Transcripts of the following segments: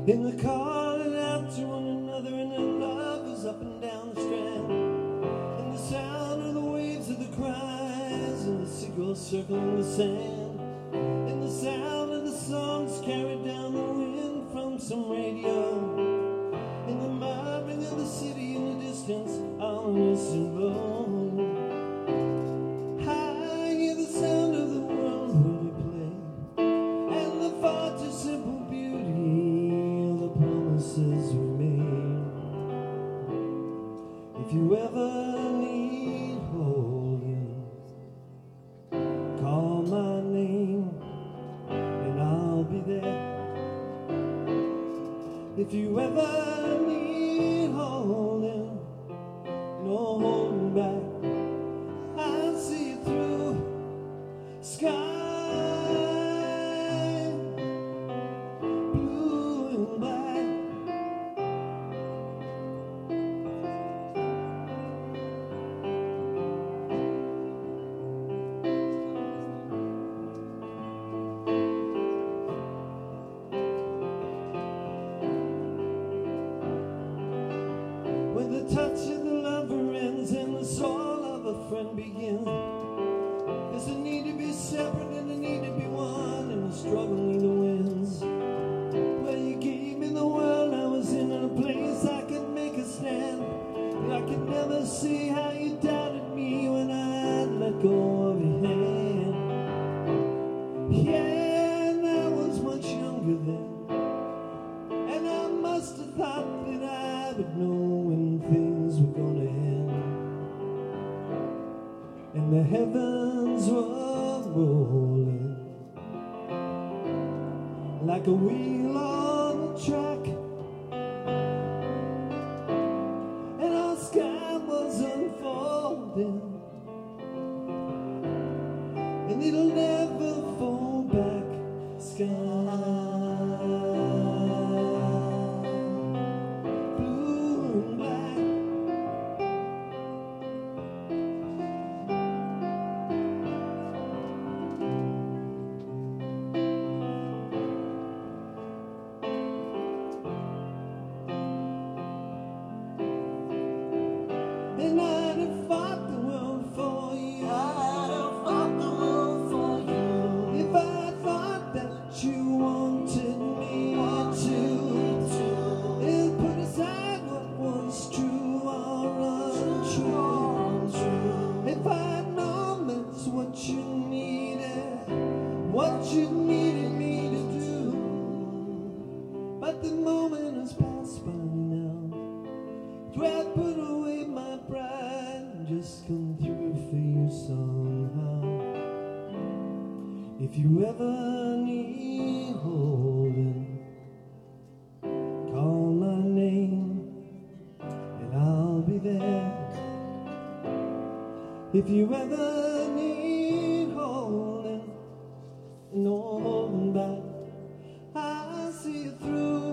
In the calling out to one another, and their love is up and down the strand. And the sound of the waves of the cries, and the seagulls circling the sand. And the sound of the songs carried down the wind from some radio. And the murmuring of the city in the distance, ominous and low. I hear the sound of the world when you play, and the far too simple beauty of the promises we made. If you ever need holding, call my name and I'll be there. If you ever need holding, no holding back, I'll see you through. Sky blue and black. When the touch of the lover ends and the soul of a friend begins, there's a need to be separate and a need to be one, and the struggle neither wins. Well, you gave me the world I was in a place I could make a stand, and I could never see how you doubted me when I'd let go of your hand. Yeah, and I was much younger then, and I must have thought that I would know when things were gonna end. And the heavens were rolling like a wheel on a track, and our sky was unfolding, and it'll never fall back. Sky blue and black. And I'd have fought the world for you. I'd have fought the world for you. If I thought that you wanted me to. And put aside what was true or untrue. If I'd known that's what you needed me to do. But the moment has passed by now. So I put away my pride and just come through for you somehow. If you ever need holding, call my name and I'll be there. If you ever need holding, no holding back, I'll see you through.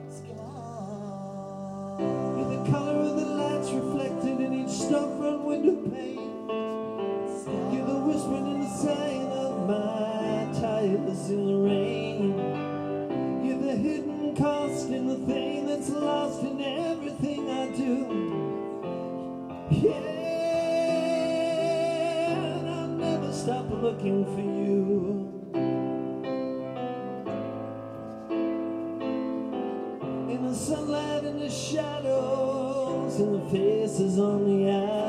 You're the color of the lights reflected in each storefront window pane. You're the whispering and the sighing of my tires in the rain. You're the hidden cost in the thing that's lost in everything I do. Yeah, and I'll never stop looking for you. In the sunlight and the shadows and the faces on the